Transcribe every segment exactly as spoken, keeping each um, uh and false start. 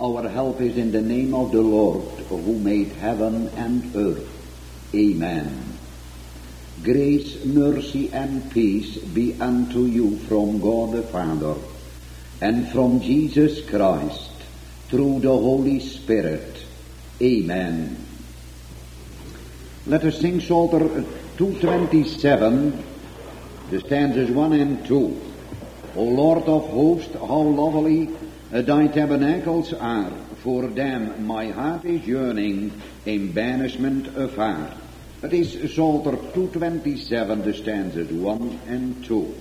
Our help is in the name of the Lord, who made heaven and earth. Amen. Grace, mercy, and peace be unto you from God the Father, and from Jesus Christ, through the Holy Spirit. Amen. Let us sing Psalter two twenty-seven, the stanzas one and two. O Lord of hosts, how lovely thy tabernacles are, for them my heart is yearning in banishment afar. That is Psalter two twenty-seven, the stanzas one and two.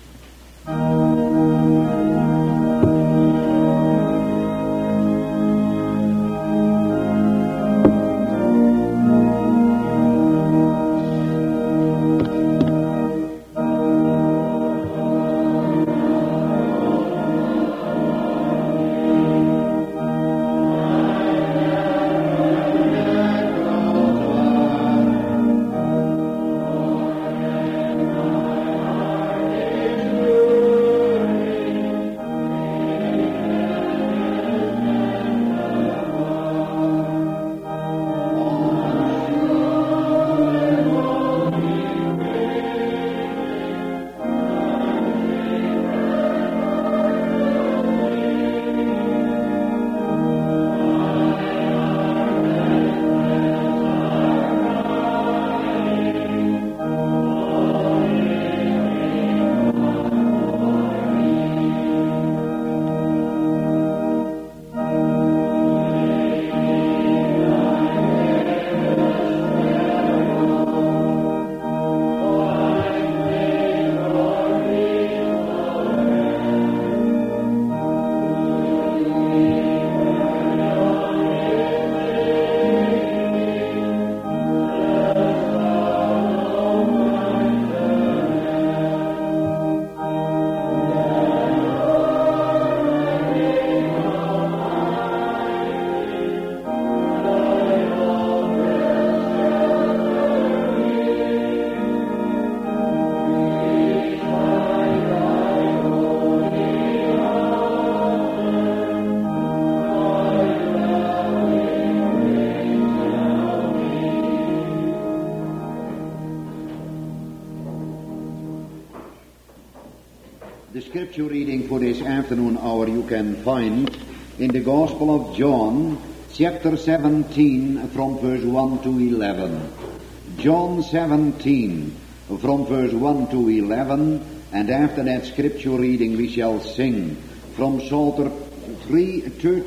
The scripture reading for this afternoon hour you can find in the Gospel of John, chapter seventeen, from verse one to eleven. John seventeen, from verse one to eleven, and after that scripture reading we shall sing from Psalter three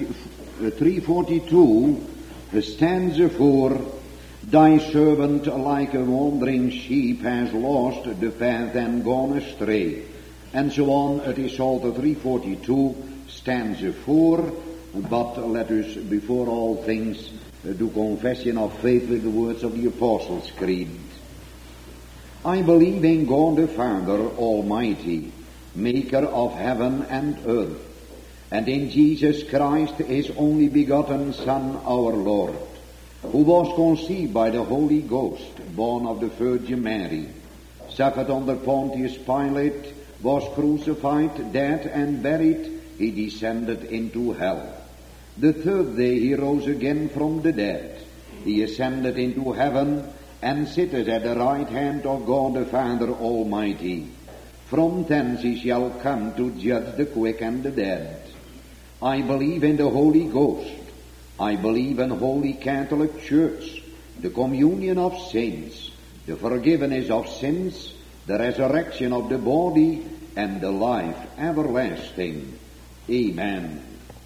forty-two, stanza four, Thy servant like a wandering sheep has lost the path and gone astray. And so on. It is Psalter three forty-two, stanza four, but let us before all things do confession of faith with the words of the Apostles' Creed. I believe in God the Father Almighty, maker of heaven and earth, and in Jesus Christ, his only begotten Son, our Lord, who was conceived by the Holy Ghost, born of the Virgin Mary, suffered under Pontius Pilate, was crucified, dead, and buried. He descended into hell. The third day he rose again from the dead. He ascended into heaven, and sitteth at the right hand of God the Father Almighty. From thence he shall come to judge the quick and the dead. I believe in the Holy Ghost. I believe in Holy Catholic Church, the communion of saints, the forgiveness of sins, the resurrection of the body, and the life everlasting. Amen.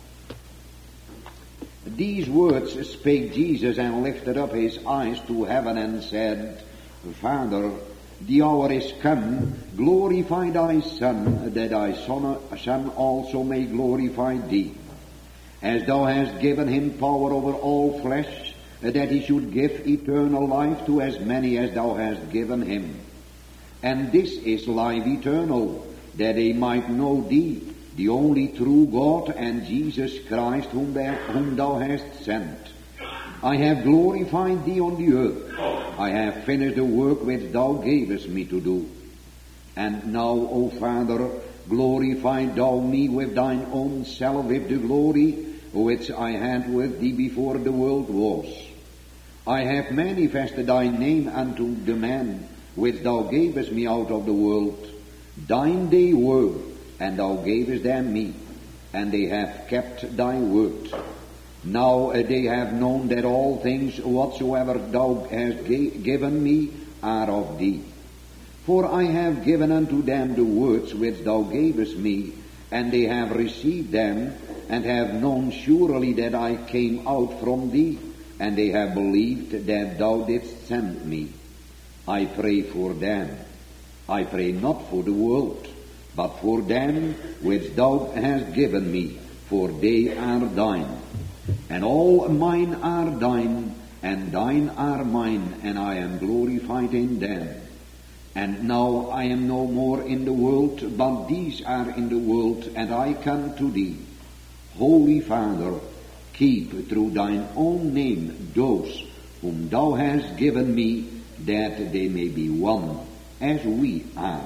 These words spake Jesus, and lifted up his eyes to heaven, and said, Father, the hour is come, glorify thy Son, that thy Son also may glorify thee. As thou hast given him power over all flesh, that he should give eternal life to as many as thou hast given him. And this is life eternal, that they might know thee, the only true God, and Jesus Christ, whom thou, whom thou hast sent. I have glorified thee on the earth. I have finished the work which thou gavest me to do. And now, O Father, glorify thou me with thine own self, with the glory which I had with thee before the world was. I have manifested thy name unto the men which thou gavest me out of the world. Thine they were, and thou gavest them me, and they have kept thy word. Now uh, they have known that all things whatsoever thou hast ga- given me are of thee. For I have given unto them the words which thou gavest me, and they have received them, and have known surely that I came out from thee, and they have believed that thou didst send me. I pray for them. I pray not for the world, but for them which thou hast given me, for they are thine. And all mine are thine, and thine are mine, and I am glorified in them. And now I am no more in the world, but these are in the world, and I come to thee. Holy Father, keep through thine own name those whom thou hast given me, that they may be one as we are.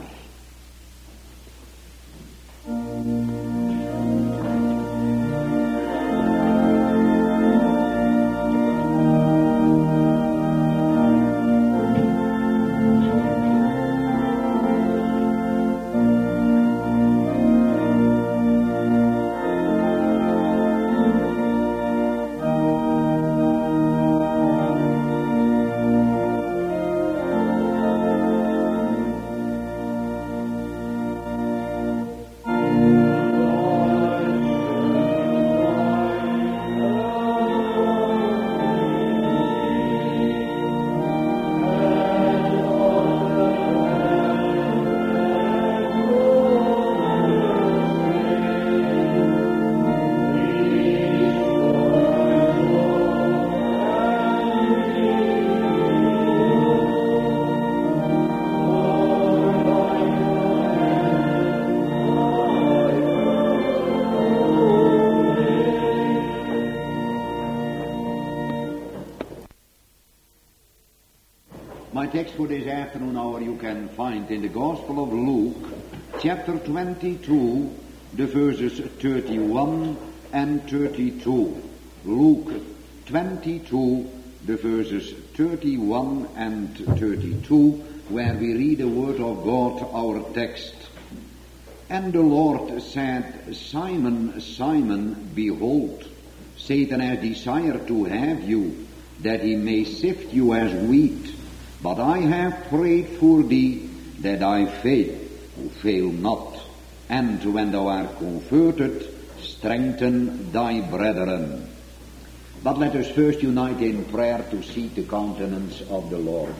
My text for this afternoon hour you can find in the Gospel of Luke, chapter twenty-two, the verses thirty-one and thirty-two. Luke twenty-two, the verses thirty-one and thirty-two, where we read the word of God, our text. And the Lord said, Simon, Simon, behold, Satan has desired to have you, that he may sift you as wheat. But I have prayed for thee, that thy faith fail not. And when thou art converted, strengthen thy brethren. But let us first unite in prayer to seek the countenance of the Lord.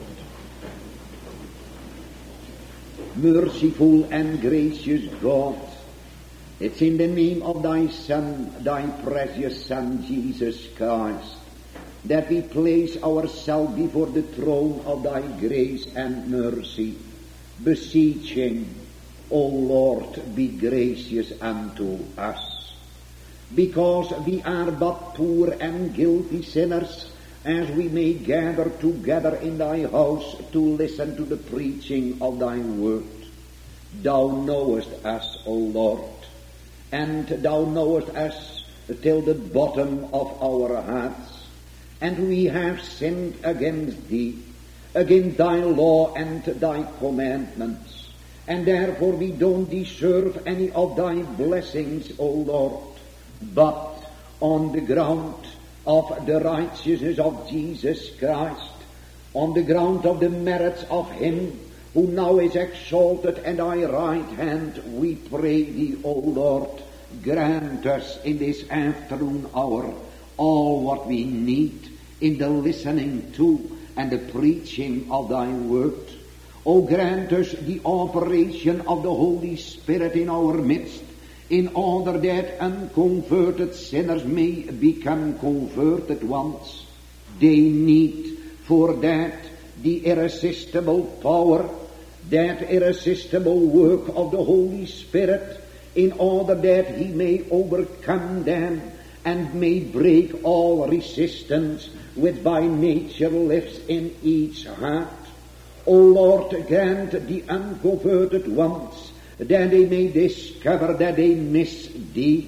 Merciful and gracious God, it's in the name of thy Son, thy precious Son, Jesus Christ, that we place ourselves before the throne of thy grace and mercy, beseeching, O Lord, be gracious unto us. Because we are but poor and guilty sinners, as we may gather together in thy house to listen to the preaching of thy word. Thou knowest us, O Lord, and thou knowest us till the bottom of our hearts. And we have sinned against thee, against thy law and thy commandments. And therefore we don't deserve any of thy blessings, O Lord. But on the ground of the righteousness of Jesus Christ, on the ground of the merits of him who now is exalted at thy right hand, we pray thee, O Lord, grant us in this afternoon hour all what we need in the listening to and the preaching of thy word. O grant us the operation of the Holy Spirit in our midst, in order that unconverted sinners may become converted ones. They need for that the irresistible power, that irresistible work of the Holy Spirit, in order that he may overcome them and may break all resistance which by nature lives in each heart. O Lord, grant the unconverted ones that they may discover that they miss thee,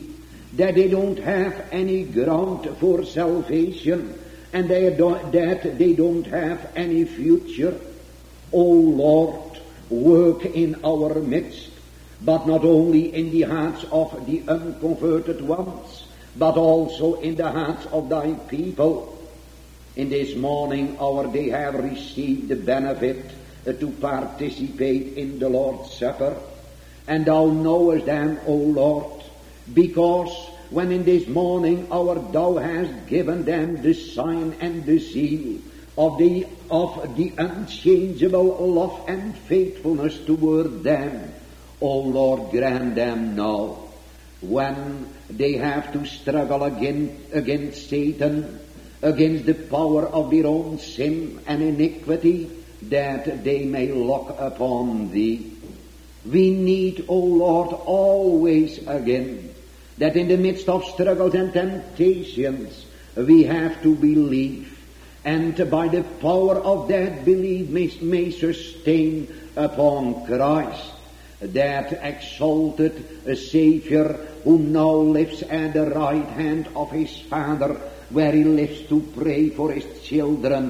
that they don't have any ground for salvation, and they don't, that they don't have any future. O Lord, work in our midst, but not only in the hearts of the unconverted ones, but also in the hearts of thy people. In this morning hour they have received the benefit uh, to participate in the Lord's Supper. And thou knowest them, O Lord, because when in this morning hour thou hast given them the sign and the seal of the, of the unchangeable love and faithfulness toward them, O Lord, grant them now, when they have to struggle against, against Satan, against the power of their own sin and iniquity, that they may look upon thee. We need, O Lord, always again, that in the midst of struggles and temptations, we have to believe, and by the power of that belief may, may sustain upon Christ, that exalted Savior who now lives at the right hand of his Father, where he lives to pray for his children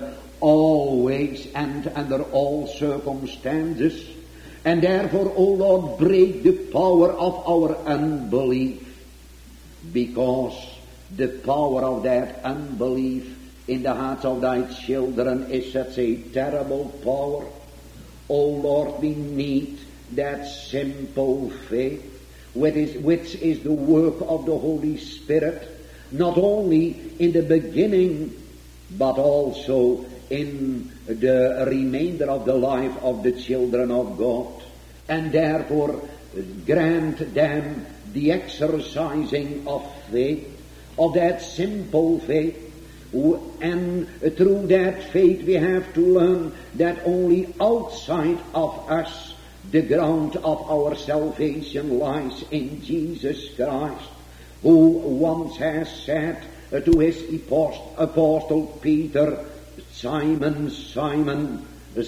always and under all circumstances. And therefore, O Lord, break the power of our unbelief, because the power of that unbelief in the hearts of thy children is such a terrible power. O Lord, we need that simple faith, which is, which is the work of the Holy Spirit, not only in the beginning, but also in the remainder of the life of the children of God. And therefore grant them the exercising of faith, of that simple faith. And through that faith we have to learn that only outside of us the ground of our salvation lies in Jesus Christ, who once has said to his apostle Peter, Simon, Simon,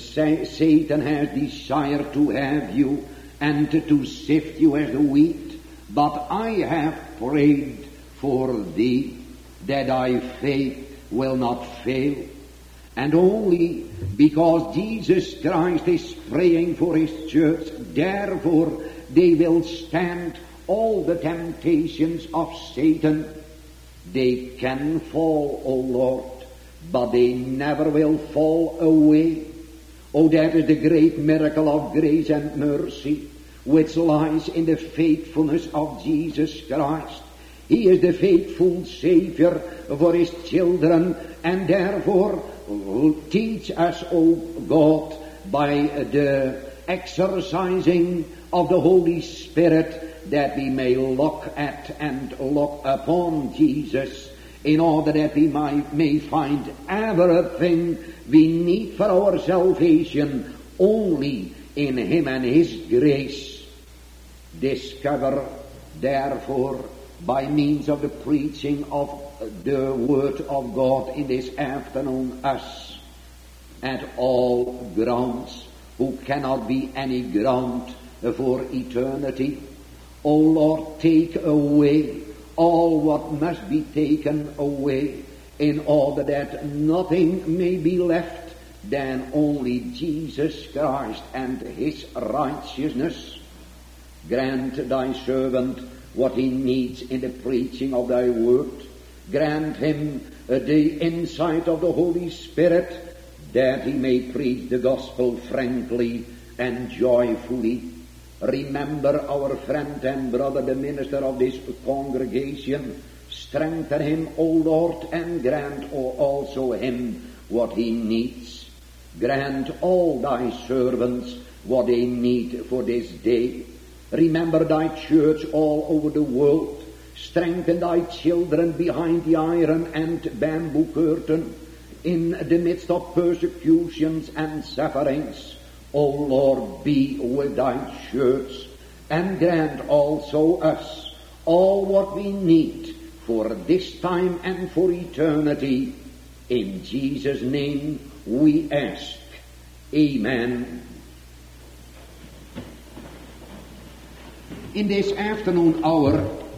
Satan has desired to have you and to sift you as wheat, but I have prayed for thee that thy faith will not fail. And only because Jesus Christ is praying for his church, therefore they will stand all the temptations of Satan. They can fall, O Lord, but they never will fall away. Oh, that is the great miracle of grace and mercy, which lies in the faithfulness of Jesus Christ. He is the faithful Savior for his children, and therefore teach us, O God, by the exercising of the Holy Spirit, that we may look at and look upon Jesus, in order that we might, may find everything we need for our salvation only in him and his grace. Discover, therefore, by means of the preaching of the Word of God in this afternoon, us at all grounds, who cannot be any ground for eternity. O Lord, take away all what must be taken away, in order that nothing may be left than only Jesus Christ and his righteousness. Grant thy servant what he needs in the preaching of thy word. Grant him uh, the insight of the Holy Spirit, that he may preach the gospel frankly and joyfully. Remember our friend and brother, the minister of this congregation. Strengthen him, O Lord, and grant also him what he needs. Grant all thy servants what they need for this day. Remember thy church all over the world. Strengthen thy children behind the iron and bamboo curtain, in the midst of persecutions and sufferings. O Lord, be with thy church, and grant also us all what we need for this time and for eternity. In Jesus' name we ask. Amen. In this afternoon hour,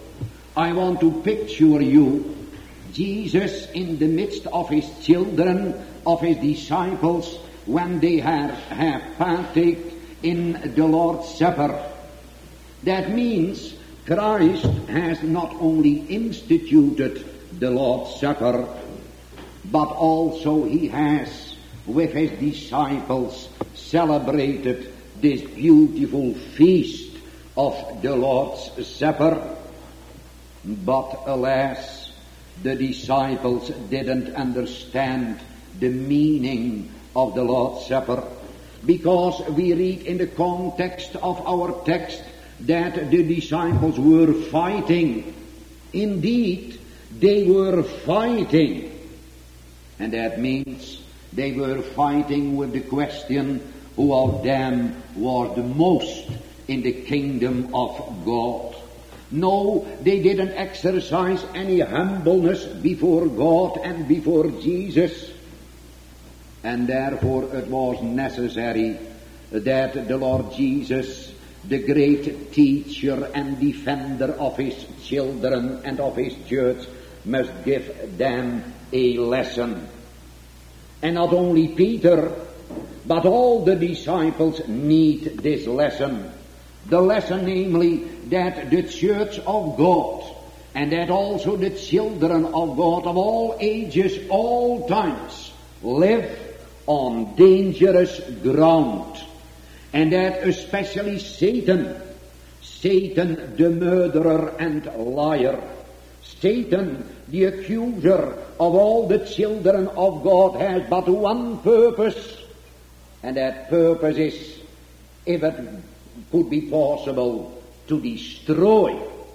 I want to picture you Jesus in the midst of his children, of his disciples, when they have, have partaked in the Lord's Supper. That means Christ has not only instituted the Lord's Supper, but also he has, with his disciples, celebrated this beautiful feast of the Lord's Supper. But alas, the disciples didn't understand the meaning of the Lord's Supper, because we read in the context of our text that the disciples were fighting. Indeed, they were fighting. And that means they were fighting with the question, who of them was the most in the kingdom of God? No, they didn't exercise any humbleness before God and before Jesus. And therefore it was necessary that the Lord Jesus, the great teacher and defender of his children and of his church, must give them a lesson. And not only Peter, but all the disciples need this lesson. The lesson, namely, that the church of God, and that also the children of God of all ages, all times, live on dangerous ground. And that especially Satan, Satan the murderer and liar, Satan the accuser of all the children of God, has but one purpose, and that purpose is, if it could be possible, to destroy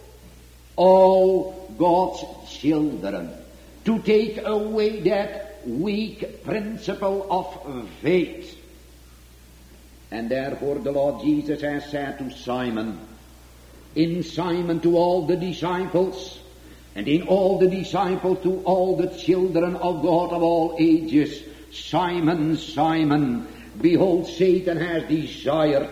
all God's children, to take away that weak principle of faith. And therefore the Lord Jesus has said to Simon, in Simon to all the disciples, and in all the disciples to all the children of God of all ages, Simon, Simon, behold, Satan has desired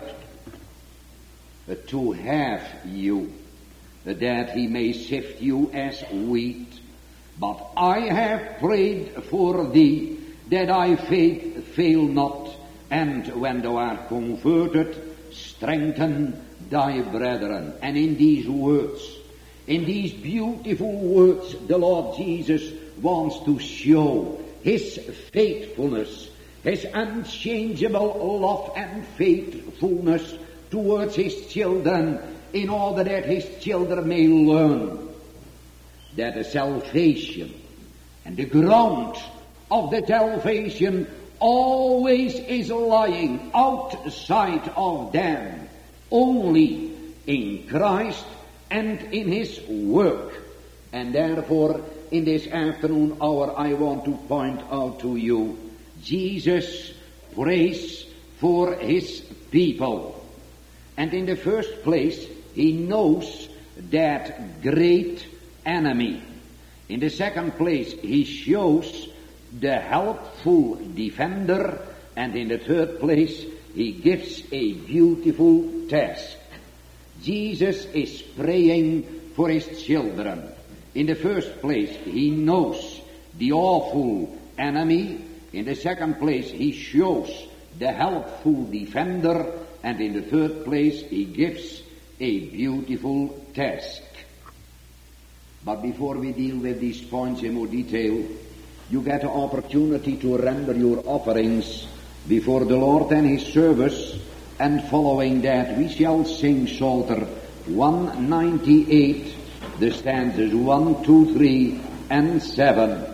to have you, that he may sift you as wheat. But I have prayed for thee, that thy faith fail not, and when thou art converted, strengthen thy brethren. And in these words, in these beautiful words, the Lord Jesus wants to show his faithfulness, his unchangeable love and faithfulness towards his children, in order that his children may learn that the salvation and the ground of the salvation always is lying outside of them, only in Christ and in his work. And therefore, in this afternoon hour, I want to point out to you, Jesus prays for his people. And in the first place, he knows that great enemy. In the second place, he shows the helpful defender. And in the third place, he gives a beautiful task. Jesus is praying for his children. In the first place, he knows the awful enemy. In the second place, he shows the helpful defender. And in the third place, he gives a beautiful task. But before we deal with these points in more detail, you get an opportunity to render your offerings before the Lord and his service, and following that we shall sing Psalter one ninety-eight, the stanzas one, two, three, and seven.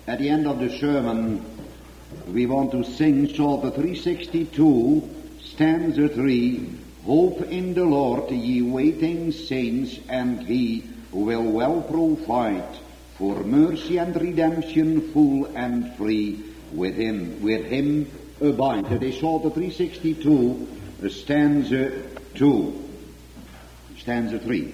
At the end of the sermon, we want to sing Psalm three sixty-two, stanza three, Hope in the Lord, ye waiting saints, and he will well provide for mercy and redemption full and free with him, with him abide. That is Psalm three sixty-two, stanza two, stanza three.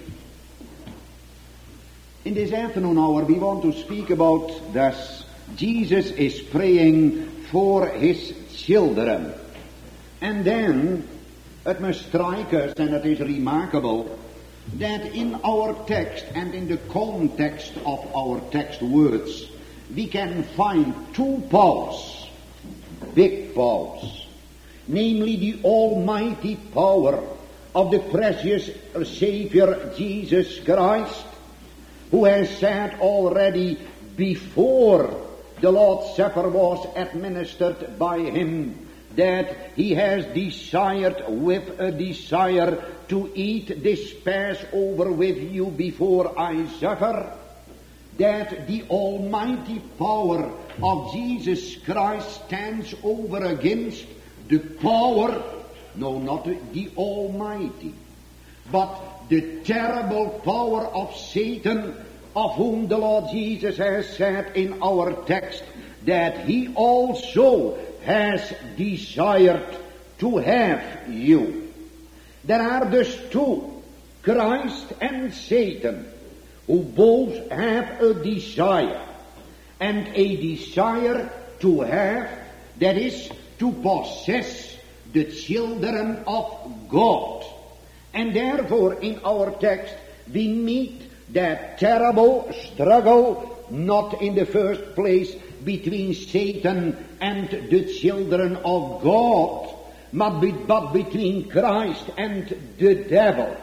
In this afternoon hour we want to speak about thus Jesus is praying for his children. And then it must strike us, and it is remarkable, that in our text and in the context of our text words, we can find two powers, big powers, namely the almighty power of the precious Savior Jesus Christ, who has said already before the Lord's Supper was administered by him, that he has desired with a desire to eat this Passover with you before I suffer, that the almighty power of Jesus Christ stands over against the power, no, not the almighty, but the terrible power of Satan, of whom the Lord Jesus has said in our text that he also has desired to have you. There are thus two, Christ and Satan, who both have a desire, and a desire to have, that is, to possess the children of God. And therefore in our text we meet that terrible struggle, not in the first place between Satan and the children of God, but, be, but between Christ and the devil.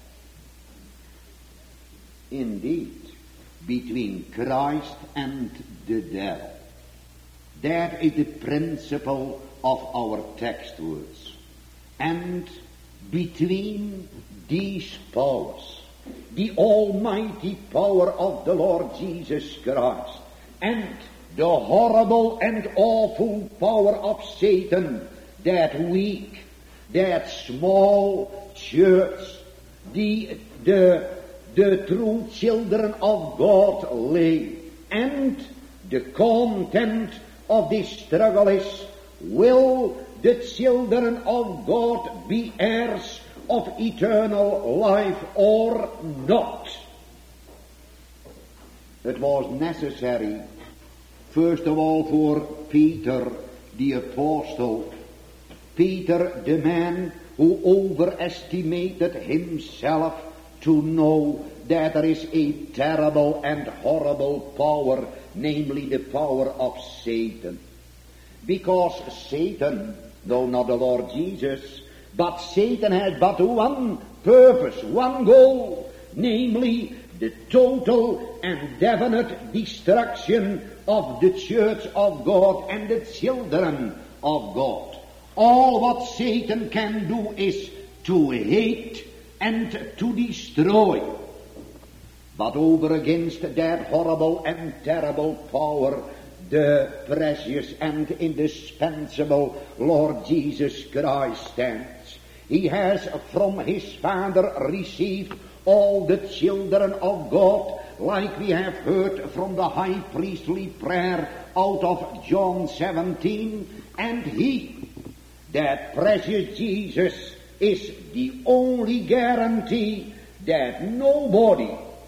Indeed, between Christ and the devil. That is the principle of our text words. And between these powers, the almighty power of the Lord Jesus Christ and the horrible and awful power of Satan, that weak, that small church, the, the, the true children of God lay, and the content of this struggle is, will the children of God be heirs of eternal life or not? It was necessary, first of all, for Peter the apostle, Peter the man who overestimated himself, to know that there is a terrible and horrible power, namely the power of Satan. Because Satan, though not the Lord Jesus, but Satan has but one purpose, one goal, namely the total and definite destruction of the church of God and the children of God. All what Satan can do is to hate and to destroy. But over against that horrible and terrible power, the precious and indispensable Lord Jesus Christ stands. He has from his Father received all the children of God, like we have heard from the high priestly prayer out of John seventeen, and he, that precious Jesus, is the only guarantee that nobody,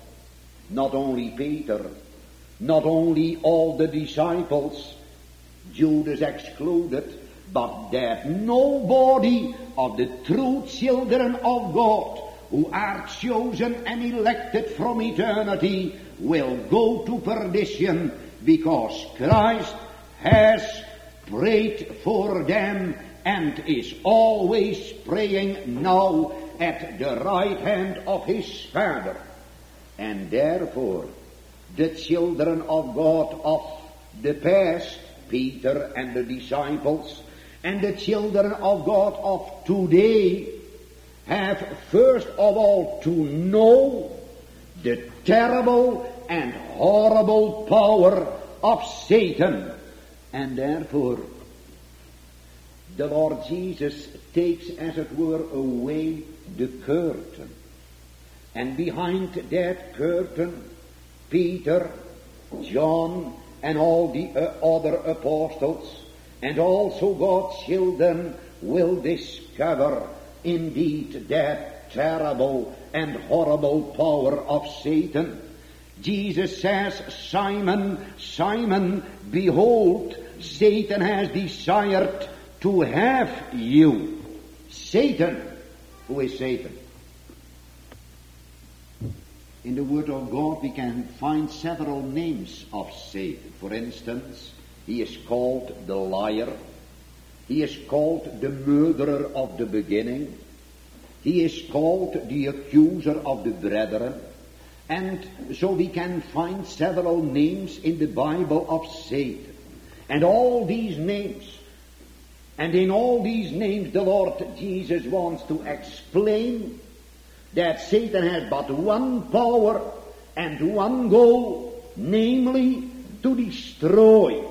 not only Peter, not only all the disciples, Judas excluded, but that nobody of the true children of God, who are chosen and elected from eternity, will go to perdition, because Christ has prayed for them and is always praying now at the right hand of his Father. And therefore the children of God of the past, Peter and the disciples, and the children of God of today, have first of all to know the terrible and horrible power of Satan. And therefore, the Lord Jesus takes, as it were, away the curtain. And behind that curtain, Peter, John, and all the uh, other apostles, and also God's children, will discover indeed that terrible and horrible power of Satan. Jesus says, Simon, Simon, behold, Satan has desired to have you. Satan. Who is Satan? In the Word of God we can find several names of Satan. For instance, he is called the liar. He is called the murderer of the beginning. He is called the accuser of the brethren. And so we can find several names in the Bible of Satan. And all these names, and in all these names the Lord Jesus wants to explain that Satan has but one power and one goal, namely to destroy.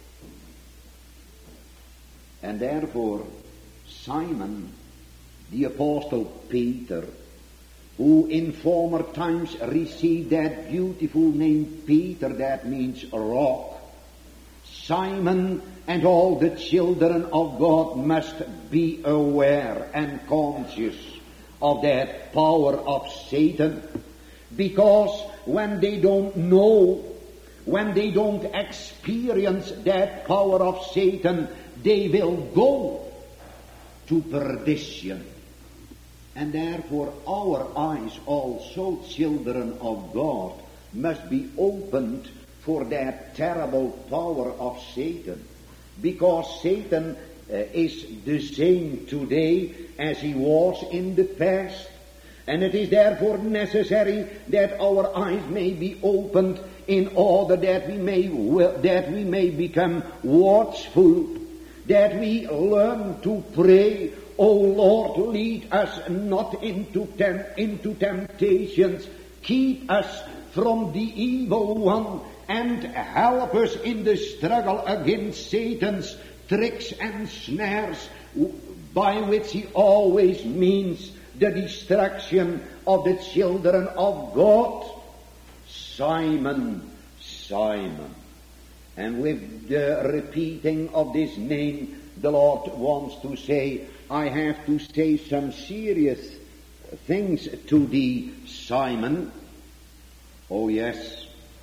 And therefore, Simon, the apostle Peter, who in former times received that beautiful name Peter, that means rock, Simon and all the children of God must be aware and conscious of that power of Satan, because when they don't know, when they don't experience that power of Satan, they will go to perdition. And therefore our eyes also, children of God, must be opened for that terrible power of Satan, because Satan uh, is the same today as he was in the past, and it is therefore necessary that our eyes may be opened in order that we may that we may become watchful, that we learn to pray, O Lord, lead us not into tem- into temptations, keep us from the evil one, and help us in the struggle against Satan's tricks and snares, by which he always means the destruction of the children of God. Simon, Simon. And with the repeating of this name, the Lord wants to say, I have to say some serious things to thee, Simon. Oh yes,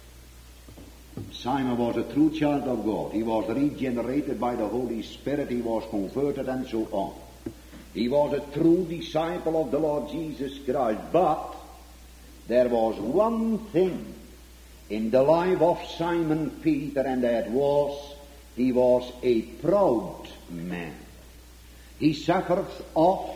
Simon was a true child of God. He was regenerated by the Holy Spirit. He was converted and so on. He was a true disciple of the Lord Jesus Christ. But there was one thing in the life of Simon Peter, and that was, he was a proud man. He suffered of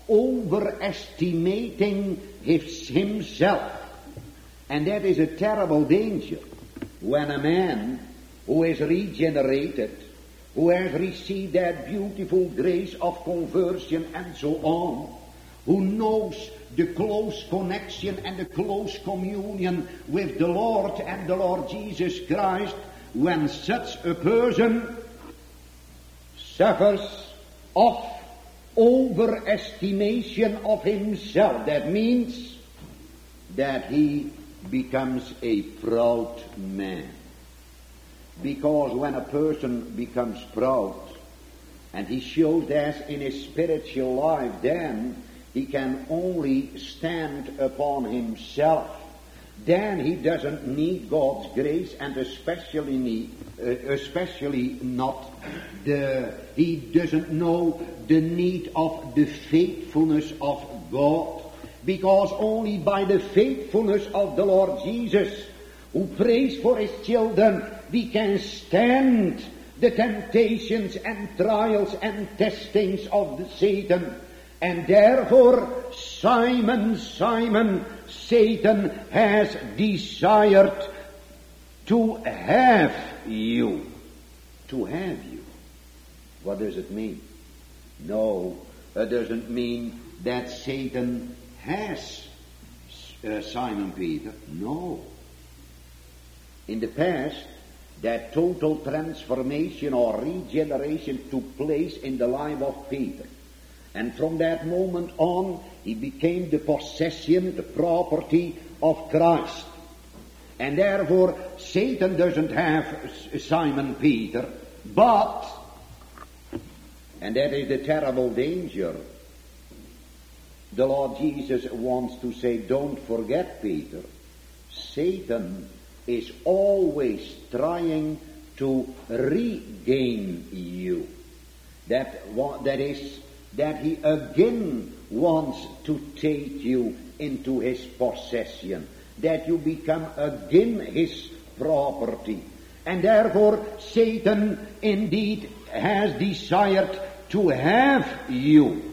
overestimating his, himself. And that is a terrible danger when a man who is regenerated, who has received that beautiful grace of conversion and so on, who knows the close connection and the close communion with the Lord and the Lord Jesus Christ, when such a person suffers of overestimation of himself, that means that he becomes a proud man. Because when a person becomes proud, and he shows that in his spiritual life, then he can only stand upon himself. Then he doesn't need God's grace, and especially need, uh, especially not the, he doesn't know the need of the faithfulness of God. Because only by the faithfulness of the Lord Jesus, who prays for his children, we can stand the temptations and trials and testings of the Satan. And therefore, Simon, Simon, Satan has desired to have you. To have you. What does it mean? No, it doesn't mean that Satan has uh, Simon Peter. No. In the past, that total transformation or regeneration took place in the life of Peter. And from that moment on, he became the possession, the property of Christ. And therefore, Satan doesn't have Simon Peter, but, and that is the terrible danger, the Lord Jesus wants to say, don't forget, Peter, Satan is always trying to regain you. That, that is, that he again wants to take you into his possession, that you become again his property. And therefore Satan indeed has desired to have you.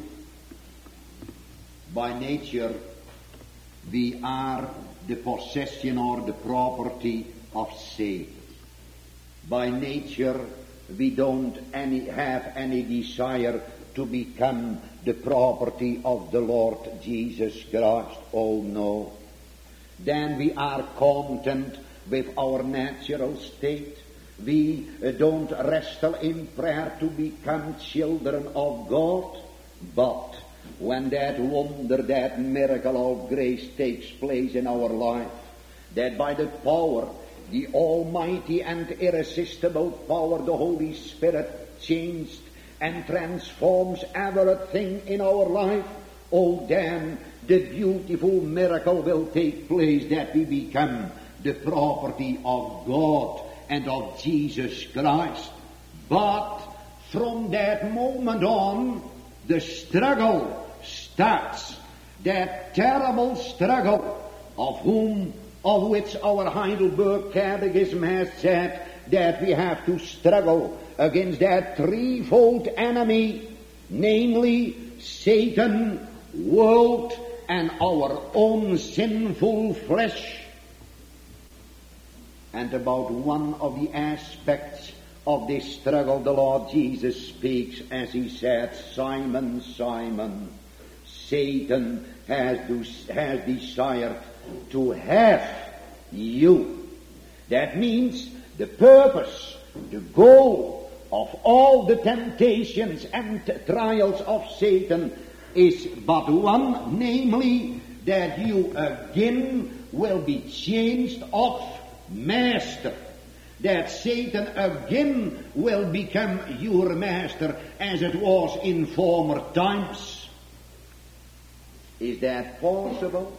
By nature we are the possession or the property of Satan. By nature we don't any have any desire to become the property of the Lord Jesus Christ. Oh no. Then we are content with our natural state. We uh, don't wrestle in prayer to become children of God. But when that wonder, that miracle of grace takes place in our life, that by the power, the almighty and irresistible power, the Holy Spirit changed and transforms everything in our life, oh then the beautiful miracle will take place that we become the property of God and of Jesus Christ. But from that moment on, the struggle starts, that terrible struggle of whom, of which our Heidelberg Catechism has said that we have to struggle against that threefold enemy, namely Satan, world, and our own sinful flesh. And about one of the aspects of this struggle the Lord Jesus speaks as he said, Simon, Simon, Satan has, has desired to have you. That means the purpose, the goal of all the temptations and trials of Satan is but one, namely that you again will be changed of master. That Satan again will become your master as it was in former times. Is that possible?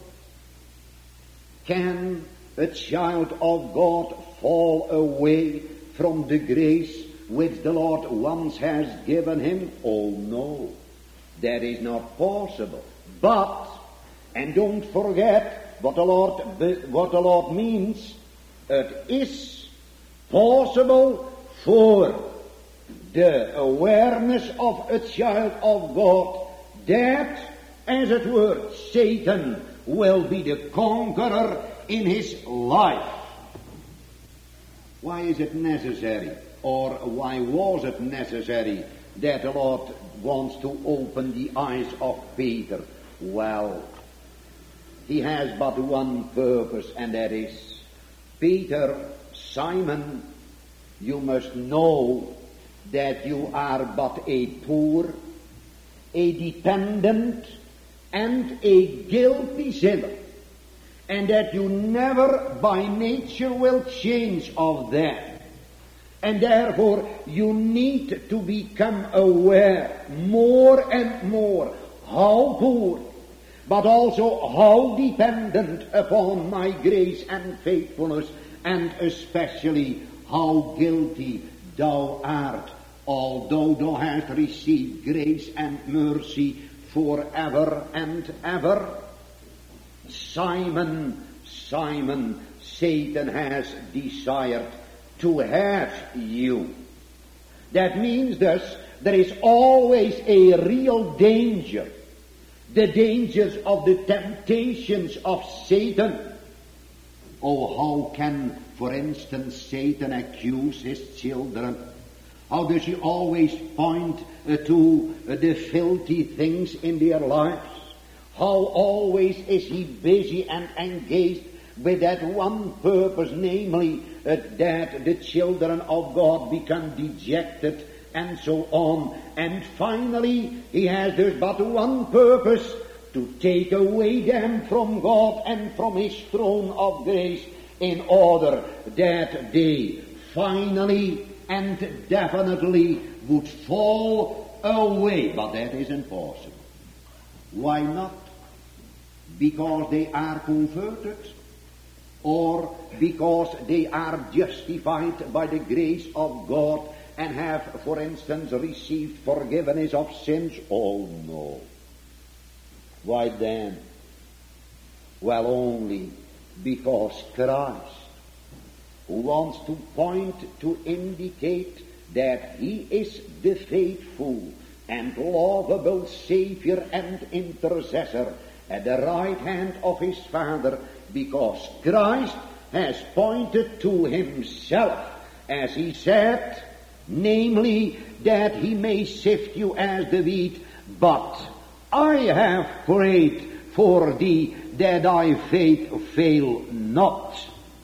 Can a child of God fall away from the grace which the Lord once has given him? Oh no, that is not possible. But, and don't forget what the Lord, what the Lord means, it is possible for the awareness of a child of God that, as it were, Satan will be the conqueror in his life. Why is it necessary, or why was it necessary that the Lord wants to open the eyes of Peter? Well, he has but one purpose, and that is, Peter, Simon, you must know that you are but a poor, a dependent, and a guilty sinner, and that you never by nature will change of that. And therefore you need to become aware more and more how poor, but also how dependent upon my grace and faithfulness, and especially how guilty thou art, although thou hast received grace and mercy forever and ever. Simon, Simon, Satan has desired to have you. That means thus there is always a real danger, the dangers of the temptations of Satan. Oh, how can, for instance, Satan accuse his children? How does he always point uh, to uh, the filthy things in their lives? How always is he busy and engaged with that one purpose, namely uh, that the children of God become dejected and so on. And finally, he has there's but one purpose, to take away them from God and from his throne of grace, in order that they finally and definitely would fall away. But that is impossible. Why not? Because they are converted, or because they are justified by the grace of God and have, for instance, received forgiveness of sins? Oh no. Why then? Well, only because Christ, who wants to point to indicate that he is the faithful and lovable Savior and intercessor at the right hand of his Father, because Christ has pointed to himself, as he said, namely that he may sift you as the wheat, but I have prayed for thee that thy faith fail not.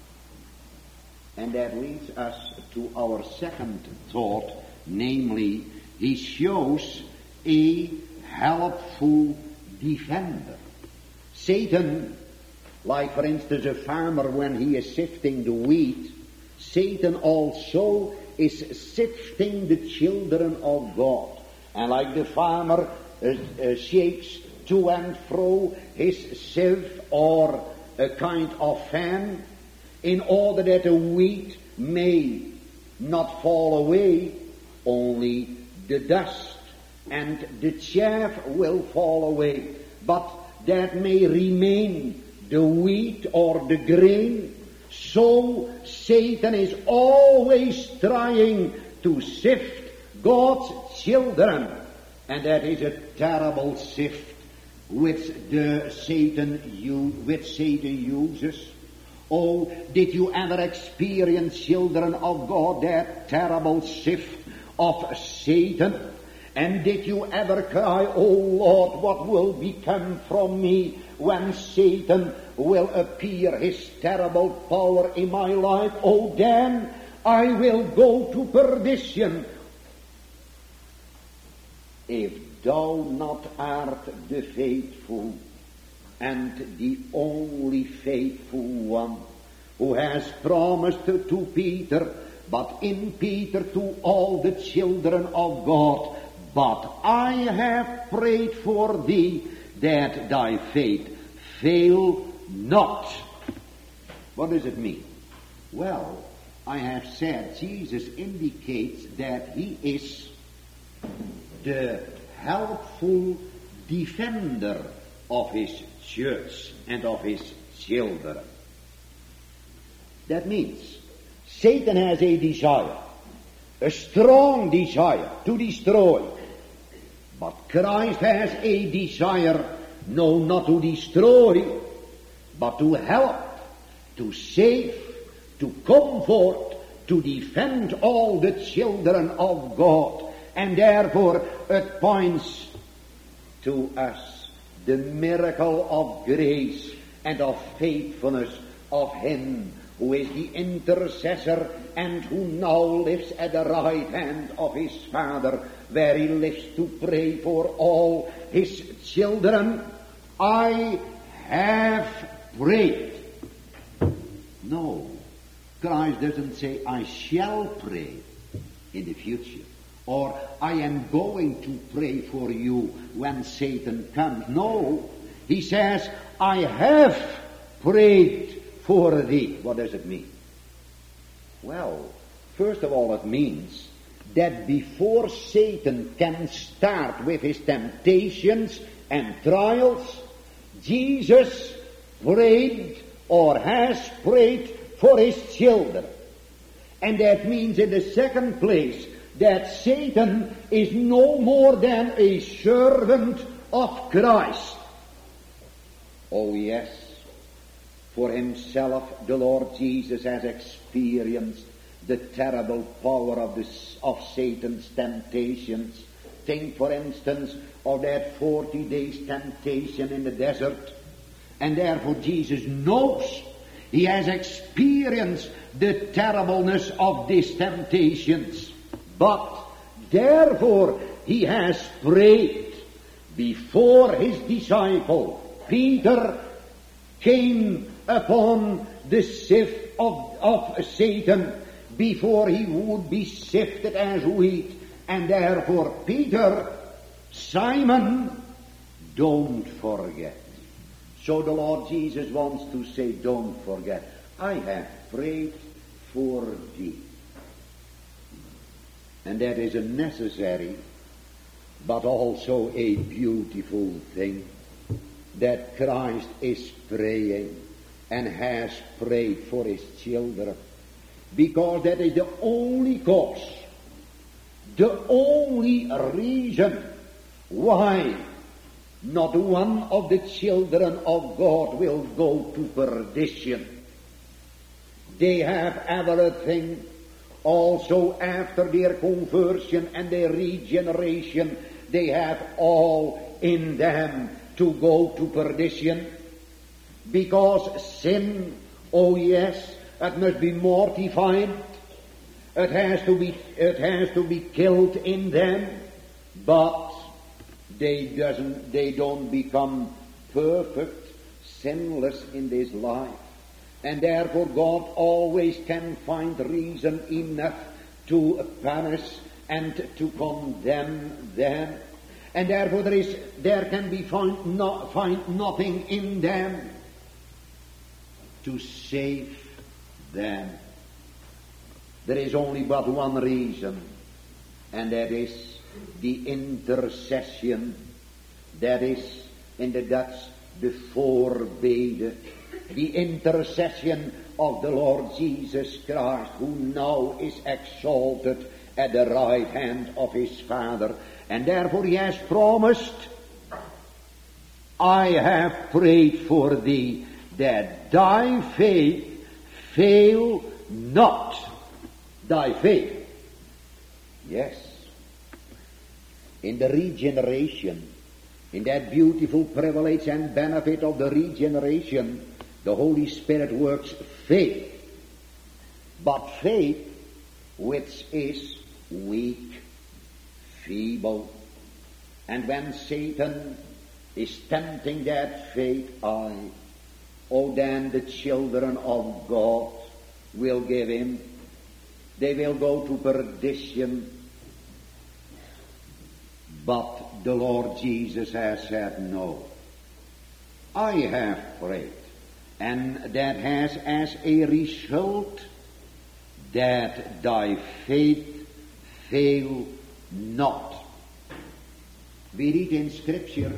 And that leads us to our second thought, namely, he shows a helpful defender. Satan, like for instance a farmer when he is sifting the wheat, Satan also is sifting the children of God. And like the farmer uh, uh, shakes to and fro his sieve or a kind of fan, in order that the wheat may not fall away, only the dust and the chaff will fall away, but that may remain the wheat or the grain. So Satan is always trying to sift God's children, and that is a terrible sift which the Satan u- which Satan uses. Oh, did you ever experience, children of God, that terrible sift of Satan? And did you ever cry, oh Lord, what will become from me when Satan will appear his terrible power in my life? Oh, then I will go to perdition. If thou not art the faithful and the only faithful one, who has promised to, to Peter, but in Peter to all the children of God, but I have prayed for thee that thy faith fail not. What does it mean? Well, I have said Jesus indicates that he is the helpful defender of his church and of his children. That means Satan has a desire, a strong desire to destroy. But Christ has a desire, no, not to destroy, but to help, to save, to comfort, to defend all the children of God. And therefore it points to us the miracle of grace and of faithfulness of him who is the intercessor and who now lives at the right hand of his Father, where he lives to pray for all his children. I have prayed. No, Christ doesn't say I shall pray in the future, or I am going to pray for you when Satan comes. No, he says I have prayed for thee. What does it mean? Well, first of all, it means that before Satan can start with his temptations and trials, Jesus prayed or has prayed for his children. And that means in the second place that Satan is no more than a servant of Christ. Oh yes, for himself the Lord Jesus has experienced the terrible power of, this, of Satan's temptations. Think, for instance, of that forty days temptation in the desert. And therefore Jesus knows He has experienced the terribleness of these temptations. But therefore he has prayed before his disciple Peter came upon the sift of, of Satan, before he would be sifted as wheat. And therefore, Peter, Simon, don't forget. So the Lord Jesus wants to say, don't forget. I have prayed for thee. And that is a necessary, but also a beautiful thing, that Christ is praying and has prayed for his children. Because that is the only cause, the only reason why not one of the children of God will go to perdition. They have everything also after their conversion and their regeneration. They have all in them to go to perdition. Because sin, oh yes, it must be mortified. It has to be, it has to be killed in them. But they doesn't, they don't become perfect, sinless in this life. And therefore God always can find reason enough to punish and to condemn them. And therefore there is, there can be find, no, find nothing in them to save them. There is only but one reason, and that is the intercession. That is in the Dutch the voorbede, the intercession of the Lord Jesus Christ, who now is exalted at the right hand of his Father. And therefore he has promised, I have prayed for thee, that thy faith fail not. Thy faith. Yes. In the regeneration, in that beautiful privilege and benefit of the regeneration, the Holy Spirit works faith. But faith which is weak, feeble. And when Satan is tempting that faith, I, oh then the children of God will give in. They will go to perdition. But the Lord Jesus has said, no. I have prayed. And that has as a result that thy faith fail not. We read in Scripture,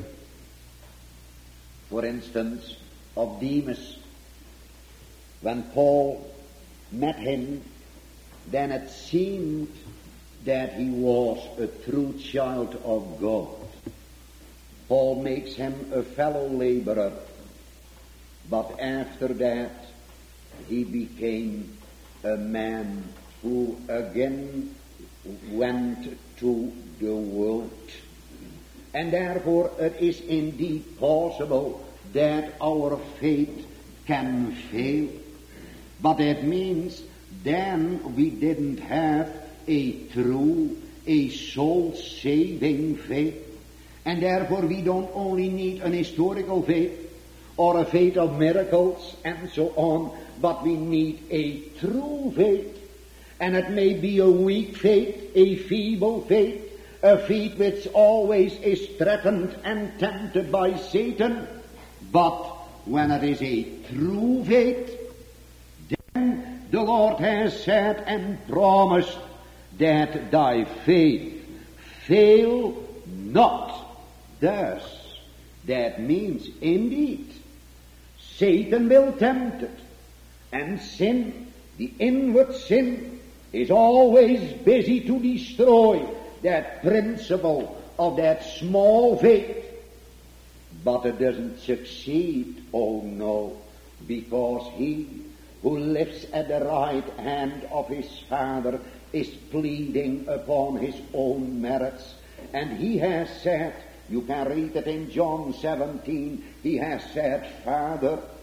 for instance, of Demas. When Paul met him, then it seemed that he was a true child of God. Paul makes him a fellow laborer, but after that he became a man who again went to the world. And therefore it is indeed possible that our faith can fail. But that means then we didn't have a true, a soul-saving faith. And therefore we don't only need an historical faith or a faith of miracles and so on, but we need a true faith. And it may be a weak faith, a feeble faith, a faith which always is threatened and tempted by Satan. But when it is a true faith, then the Lord has said and promised that thy faith fail not. Thus, that means indeed Satan will tempt it, and sin, the inward sin, is always busy to destroy that principle of that small faith. But it doesn't succeed, oh no, because he who lives at the right hand of his Father is pleading upon his own merits. And he has said, you can read it in John seventeen, he has said, Father,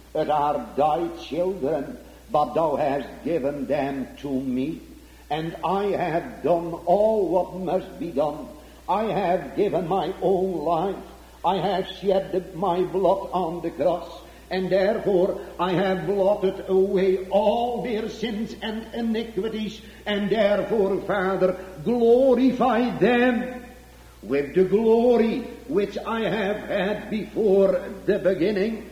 it are thy children, but thou hast given them to me. And I have done all what must be done. I have given my own life. I have shed my blood on the cross. And therefore I have blotted away all their sins and iniquities. And therefore, Father, glorify them with the glory which I have had before the beginning.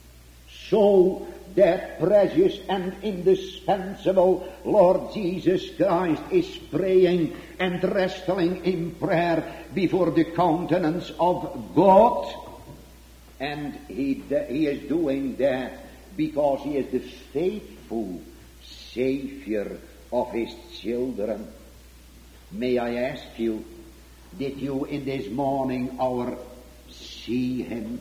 So that precious and indispensable Lord Jesus Christ is praying and wrestling in prayer before the countenance of God. And he, he is doing that because he is the faithful Savior of his children. May I ask you, did you in this morning hour see him?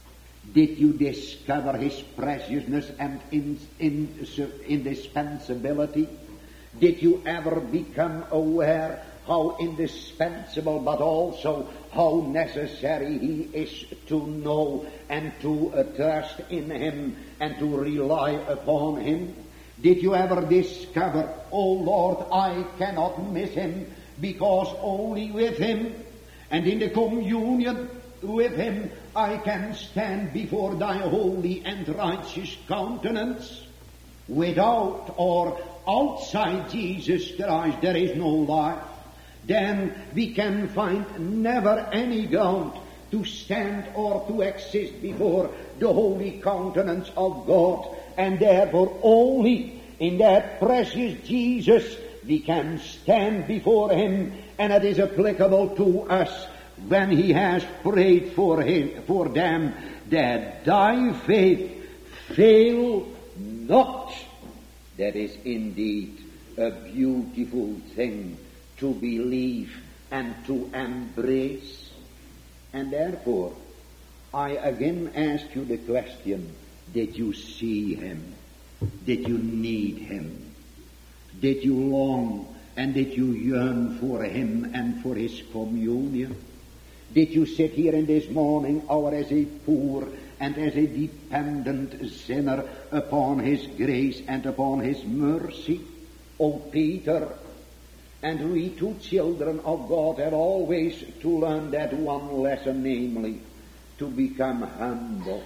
Did you discover his preciousness and in, in, indispensability? Did you ever become aware how indispensable but also how necessary he is to know and to uh, trust in him and to rely upon him? Did you ever discover, oh Lord, I cannot miss him because only with him and in the communion with him I can stand before thy holy and righteous countenance? Without or outside Jesus Christ there is no life. Then we can find never any ground to stand or to exist before the holy countenance of God. And therefore only in that precious Jesus we can stand before him, and it is applicable to us when he has prayed for him, for them, that thy faith fail not. That is indeed a beautiful thing to believe and to embrace. And therefore, I again ask you the question, did you see him? Did you need him? Did you long and did you yearn for him and for his communion? Did you sit here in this morning hour as a poor and as a dependent sinner upon his grace and upon his mercy? O Peter, and we two children of God have always to learn that one lesson, namely, to become humble,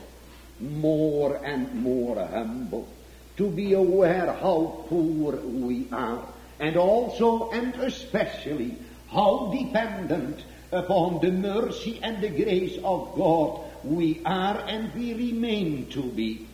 more and more humble, to be aware how poor we are, and also and especially how dependent upon the mercy and the grace of God we are and we remain to be.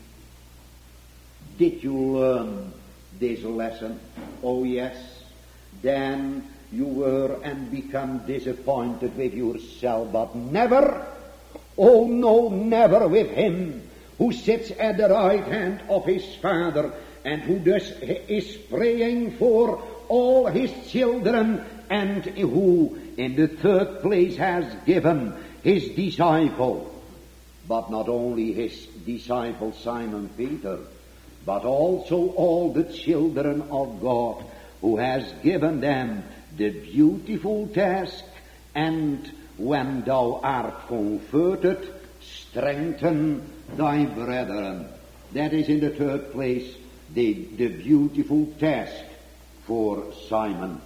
Did you learn this lesson? Oh yes. Then you were and become disappointed with yourself, but never, oh no, never with him who sits at the right hand of his Father and who thus is praying for all his children, and who in the third place has given his disciple, but not only his disciple Simon Peter, but also all the children of God, who has given them the beautiful task, and when thou art converted, strengthen thy brethren. That is in the third place the, the beautiful task for Simon.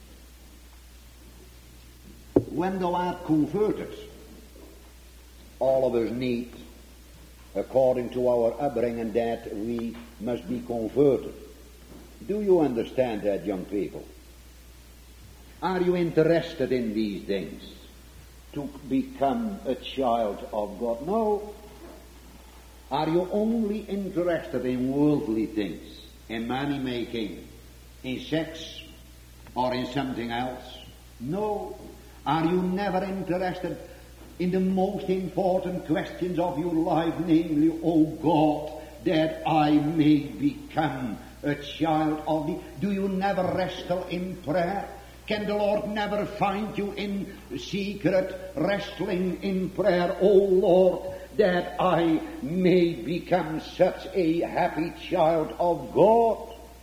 When thou art converted, all of us need, according to our upbringing, that we must be converted. Do you understand that, young people? Are you interested in these things? To become a child of God? No. Are you only interested in worldly things, in money making, in sex, or in something else? No. Are you never interested in the most important questions of your life, namely, oh God, that I may become a child of thee? Do you never wrestle in prayer? Can the Lord never find you in secret wrestling in prayer? Oh Lord, that I may become such a happy child of God.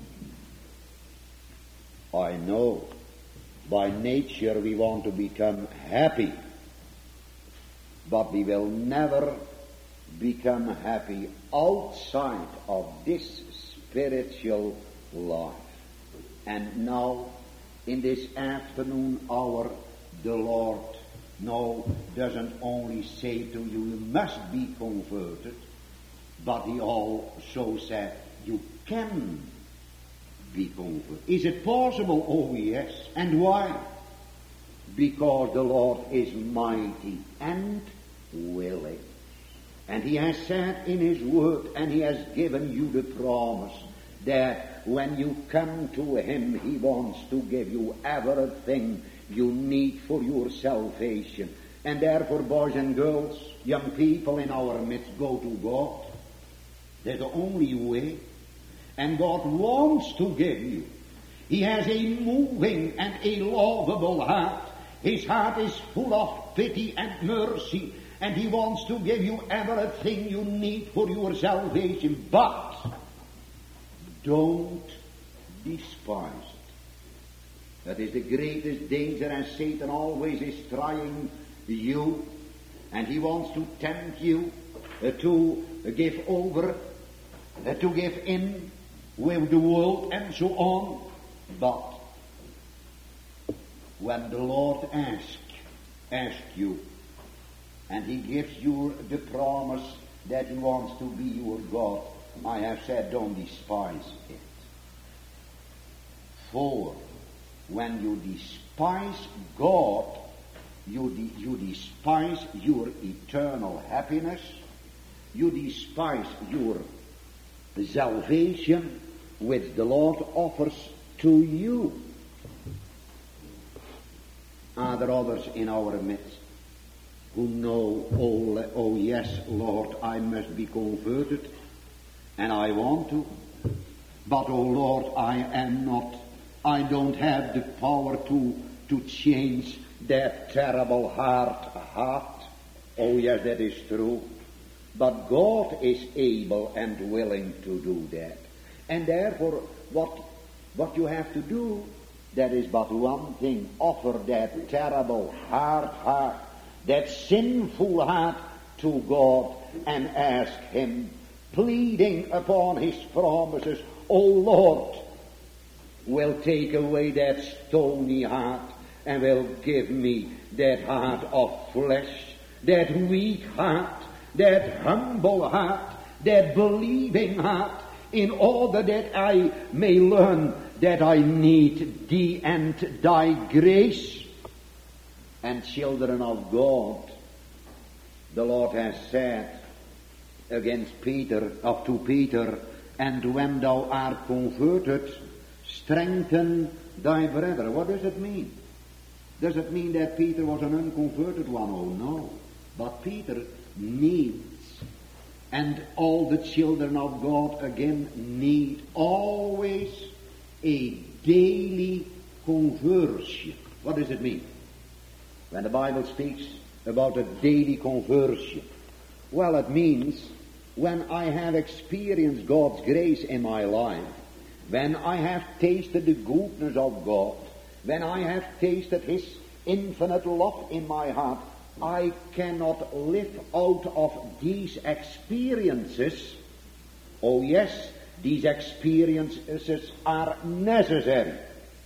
I know by nature we want to become happy, but we will never become happy outside of this spiritual life. And now, in this afternoon hour, the Lord now doesn't only say to you, you must be converted, but He also said, you can be converted. Is it possible? Oh yes. And why? Because the Lord is mighty and willing. And He has said in His word, and He has given you the promise, that when you come to Him, He wants to give you everything you need for your salvation. And therefore, boys and girls, young people in our midst, go to God. That's the only way. And God wants to give you. He has a moving and a lovable heart. His heart is full of pity and mercy. And He wants to give you everything you need for your salvation. But don't despise it. That is the greatest danger, and Satan always is trying you, and he wants to tempt you uh, to uh, give over, uh, to give in with the world and so on. But when the Lord asks, asks you, and He gives you the promise that He wants to be your God, I have said, don't despise it. For when you despise God, you, de- you despise your eternal happiness, you despise your salvation which the Lord offers to you. Are there others in our midst who know, oh, oh yes, Lord, I must be converted, and I want to, but oh Lord, I am not, I don't have the power to, to change that terrible hard heart. Oh yes, that is true. But God is able and willing to do that. And therefore, what, what you have to do, that is but one thing. Offer that terrible hard heart, that sinful heart to God, and ask Him, pleading upon His promises, O Lord, will take away that stony heart and will give me that heart of flesh, that weak heart, that humble heart, that believing heart, in order that I may learn that I need Thee and Thy grace. And children of God, the Lord has said against Peter, up to Peter, and when thou art converted, strengthen thy brother. What does it mean? Does it mean that Peter was an unconverted one? Oh no. But Peter needs, and all the children of God again need, always a daily conversion. What does it mean? When the Bible speaks about a daily conversion, well, it means when I have experienced God's grace in my life, when I have tasted the goodness of God, when I have tasted His infinite love in my heart, I cannot live out of these experiences. Oh yes, these experiences are necessary.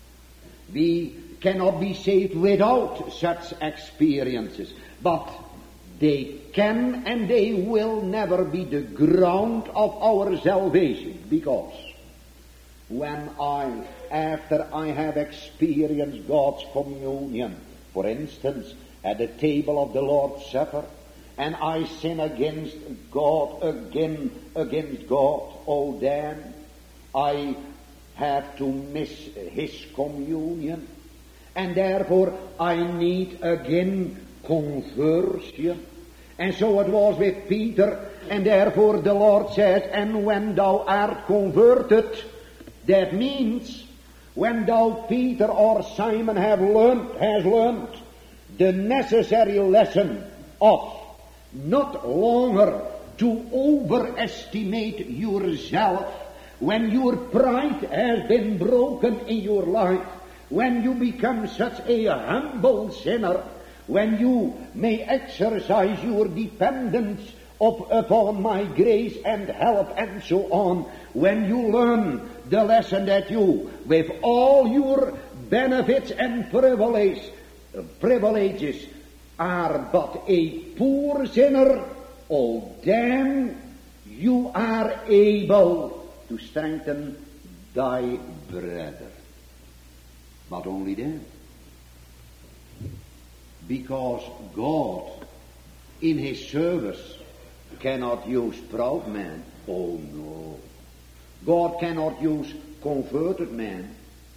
We cannot be saved without such experiences, but they can and they will never be the ground of our salvation, because when I, after I have experienced God's communion, for instance, at the table of the Lord's Supper, and I sin against God, again against God, oh then I have to miss His communion, and therefore I need again conversion. And so it was with Peter, and therefore the Lord says, and when thou art converted, that means when thou, Peter or Simon, have learned, has learned the necessary lesson of not longer to overestimate yourself, when your pride has been broken in your life, when you become such a humble sinner, when you may exercise your dependence up upon my grace and help and so on. When you learn the lesson that you, with all your benefits and privilege, privileges, are but a poor sinner, oh, then you are able to strengthen thy brother. But only then. Because God, in his service, cannot use proud men. Oh no. God cannot use converted men.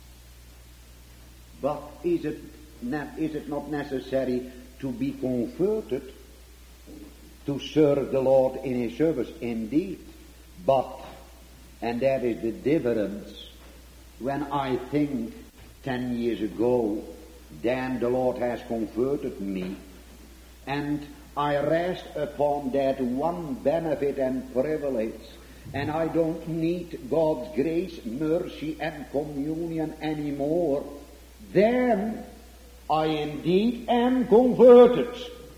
But is it not, is it not necessary to be converted to serve the Lord in his service? Indeed. But, and that is the difference, when I think ten years ago, then the Lord has converted me, and I rest upon that one benefit and privilege, and I don't need God's grace, mercy, and communion anymore, then I indeed am converted.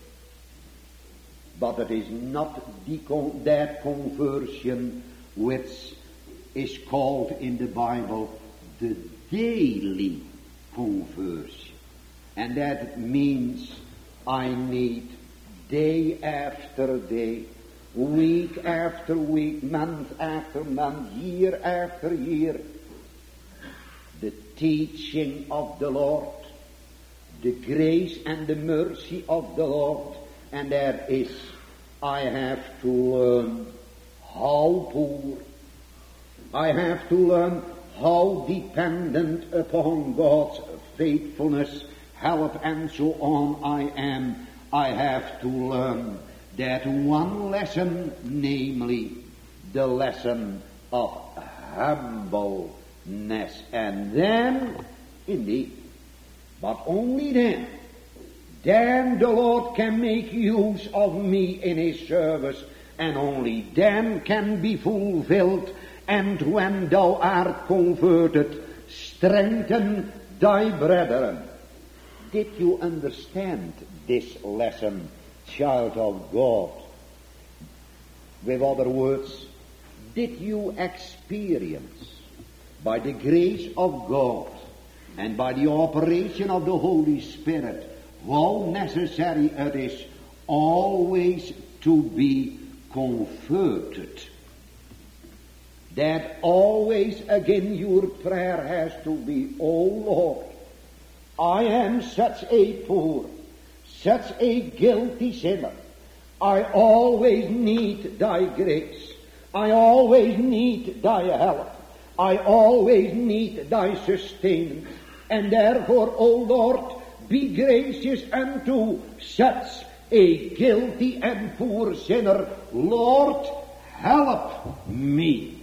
But it is not the con- that conversion which is called in the Bible the daily conversion. And that means I need day after day, week after week, month after month, year after year, the teaching of the Lord, the grace and the mercy of the Lord. And there is, I have to learn how poor, I have to learn how dependent upon God's faithfulness, help, and so on I am. I have to learn that one lesson, namely the lesson of humbleness. And then, indeed, but only then, then the Lord can make use of me in his service, and only then can be fulfilled. And when thou art converted, strengthen thy brethren. Did you understand this lesson, child of God? With other words, did you experience, by the grace of God and by the operation of the Holy Spirit, how necessary it is always to be converted? That always again your prayer has to be, oh Lord, I am such a poor, such a guilty sinner. I always need thy grace. I always need thy help. I always need thy sustenance. And therefore, O Lord, be gracious unto such a guilty and poor sinner. Lord, help me.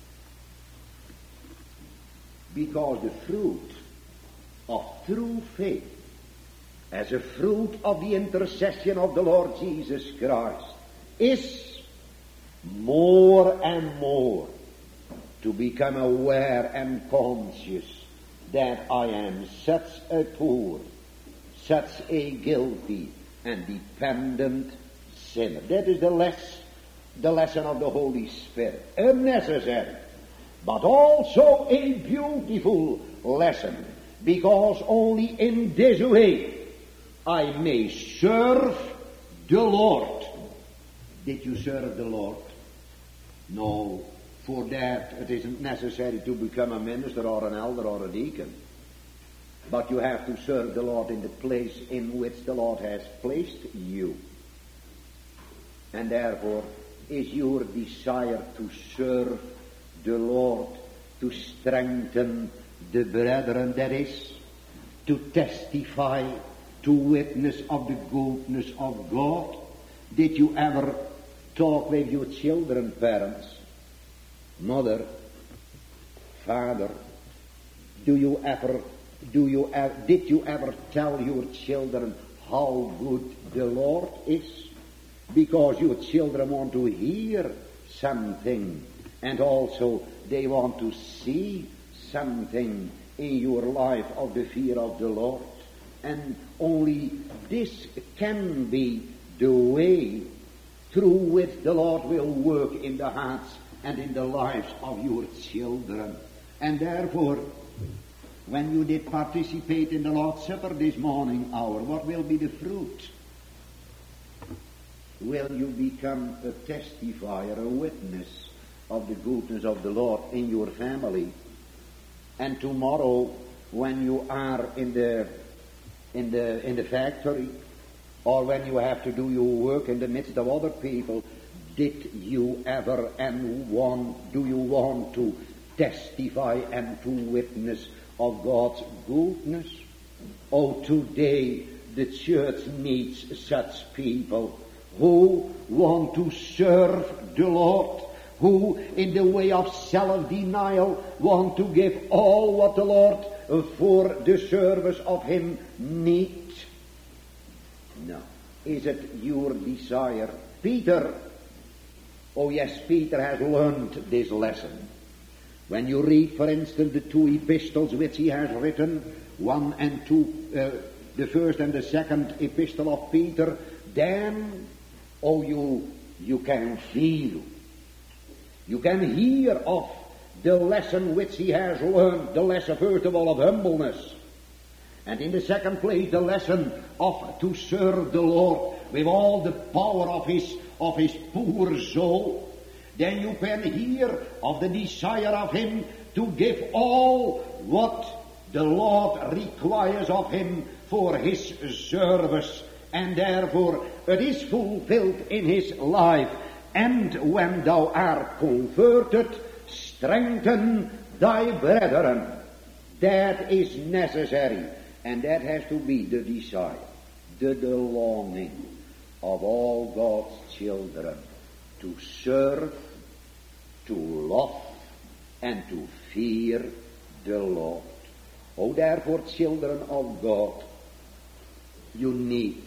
Because the fruit of true faith, as a fruit of the intercession of the Lord Jesus Christ, is more and more to become aware and conscious that I am such a poor, such a guilty and dependent sinner. That is the less, the lesson of the Holy Spirit. A necessary, but also a beautiful lesson, because only in this way I may serve the Lord. Did you serve the Lord? No. For that it isn't necessary to become a minister or an elder or a deacon. But you have to serve the Lord in the place in which the Lord has placed you. And therefore is your desire to serve the Lord, to strengthen the brethren, that is, to testify, to witness of the goodness of God. Did you ever talk with your children, parents? Mother, father, do you ever, do you ever, did you ever tell your children how good the Lord is? Because your children want to hear something, and also they want to see something in your life of the fear of the Lord. And only this can be the way through which the Lord will work in the hearts and in the lives of your children. And therefore, when you did participate in the Lord's Supper this morning hour, what will be the fruit? Will you become a testifier, a witness of the goodness of the Lord in your family? And tomorrow, when you are in the in the in the factory, or when you have to do your work in the midst of other people, did you ever and want do you want to testify and to witness of God's goodness? Oh, today the church needs such people who want to serve the Lord, who in the way of self-denial want to give all what the Lord uh, for the service of Him needs. No. Is it your desire? Peter, oh yes, Peter has learned this lesson. When you read, for instance, the two epistles which he has written, one and two, uh, the first and the second epistle of Peter, then, oh, you, you can feel, you can hear of the lesson which he has learned, the lesson, first of all, of humbleness. And in the second place, the lesson of to serve the Lord with all the power of his, of his poor soul. Then you can hear of the desire of him to give all what the Lord requires of him for his service. And therefore it is fulfilled in his life. And when thou art converted, strengthen thy brethren. That is necessary. And that has to be the desire, the, the longing of all God's children to serve, to love, and to fear the Lord. Oh, therefore, children of God, you need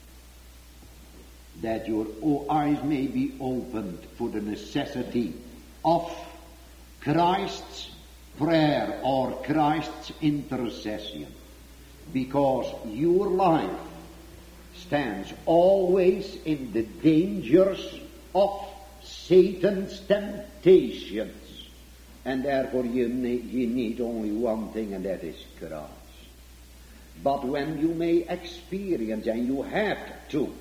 that your eyes may be opened for the necessity of Christ's prayer or Christ's intercession. Because your life stands always in the dangers of Satan's temptations. And therefore you need, you need only one thing, and that is Christ. But when you may experience, and you have to,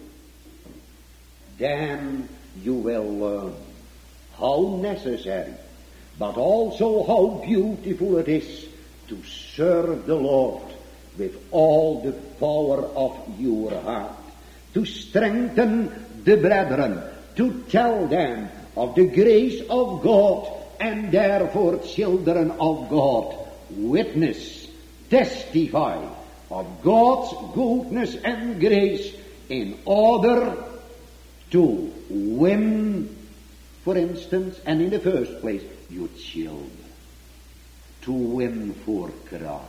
then you will learn how necessary, but also how beautiful it is to serve the Lord with all the power of your heart, to strengthen the brethren, to tell them of the grace of God, and therefore, children of God, witness, testify of God's goodness and grace in order to win, for instance, and in the first place, your children, to win for Christ.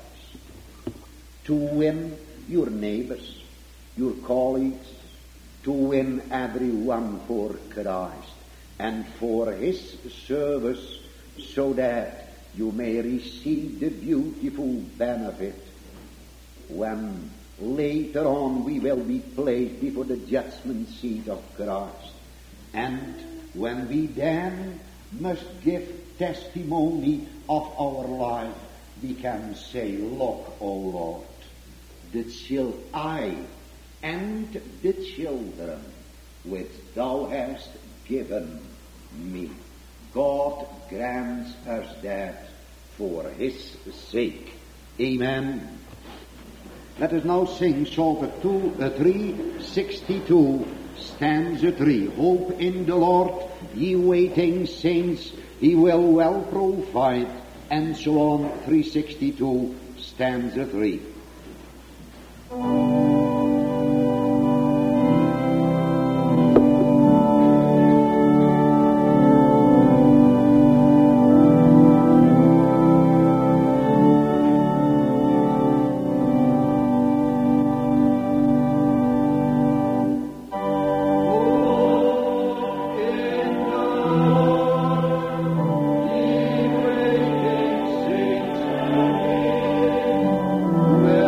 To win your neighbors, your colleagues, to win everyone for Christ and for his service, so that you may receive the beautiful benefit when later on we will be placed before the judgment seat of Christ. And when we then must give testimony of our life, we can say, look, O Lord, the chil- I and the children which thou hast given me. God grants us that for his sake. Amen. Let us now sing Psalm two, uh, three sixty-two, stanza three. Hope in the Lord, ye waiting saints, he will well provide. And so on, three sixty-two, stanza three. Well,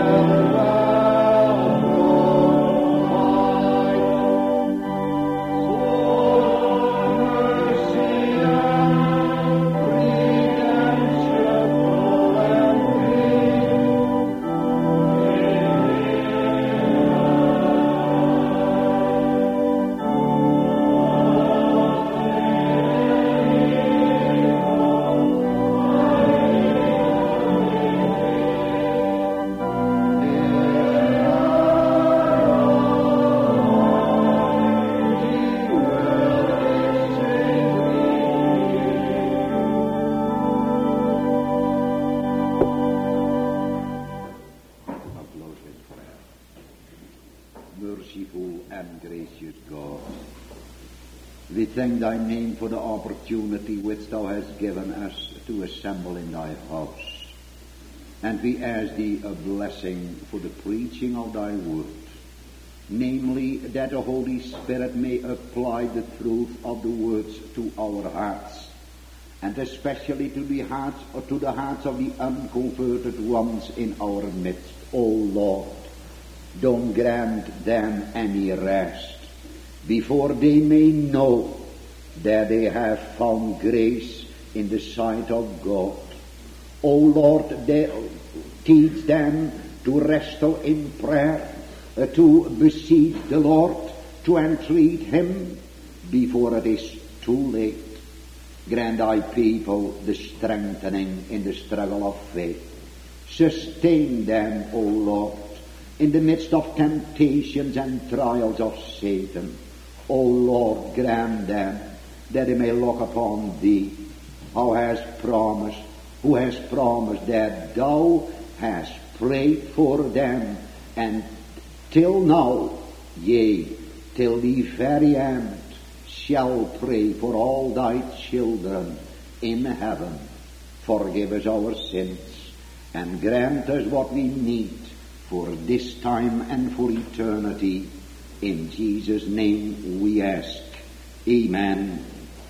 We thank thy name for the opportunity which thou hast given us to assemble in thy house. And we ask thee a blessing for the preaching of thy word. Namely, that the Holy Spirit may apply the truth of the words to our hearts, and especially to the hearts, or to the hearts of the unconverted ones in our midst. O Lord, don't grant them any rest before they may know that they have found grace in the sight of God. O Lord, they teach them to wrestle in prayer, uh, to beseech the Lord, to entreat him before it is too late. Grant thy people the strengthening in the struggle of faith. Sustain them, O Lord, in the midst of temptations and trials of Satan. O Lord, grant them that they may look upon thee, who has promised, who has promised that thou hast prayed for them, and till now, yea, till the very end, shall pray for all thy children in heaven. Forgive us our sins, and grant us what we need for this time and for eternity. In Jesus' name we ask. Amen.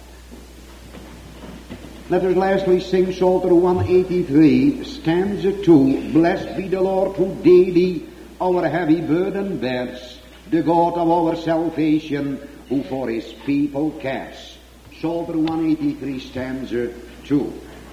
Let us lastly sing Psalter one eighty-three, stanza two. Blessed be the Lord who daily our heavy burden bears, the God of our salvation, who for his people cares. Psalter one eighty-three, stanza two.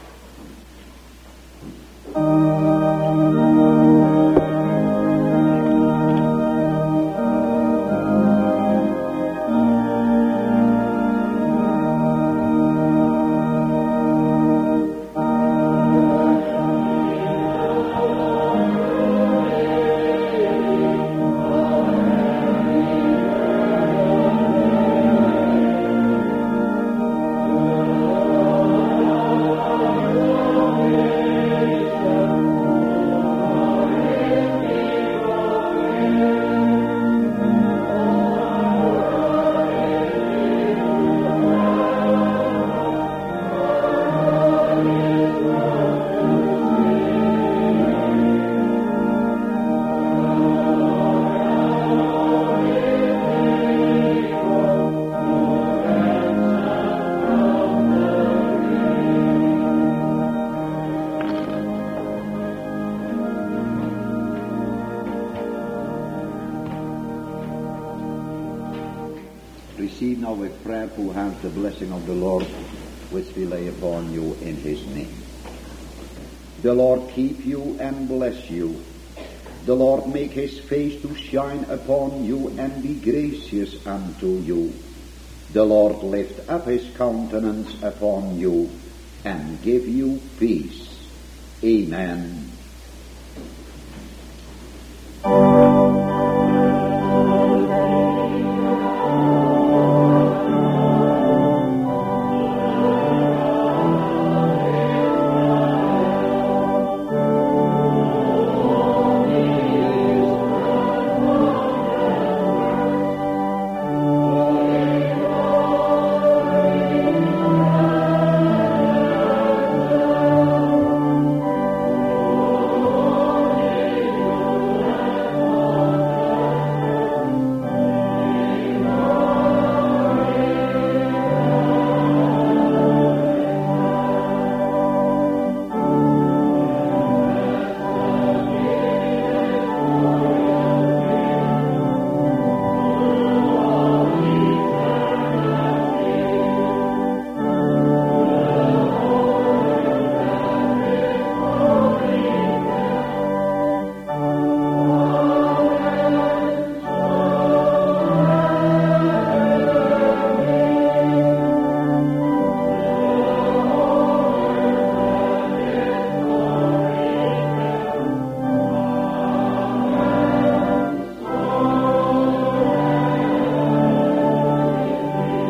Receive now with prayerful hands the blessing of the Lord, which we lay upon you in his name. The Lord keep you and bless you. The Lord make his face to shine upon you and be gracious unto you. The Lord lift up his countenance upon you and give you peace. Amen.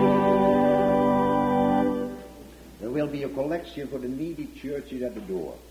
For the needy churches at the door.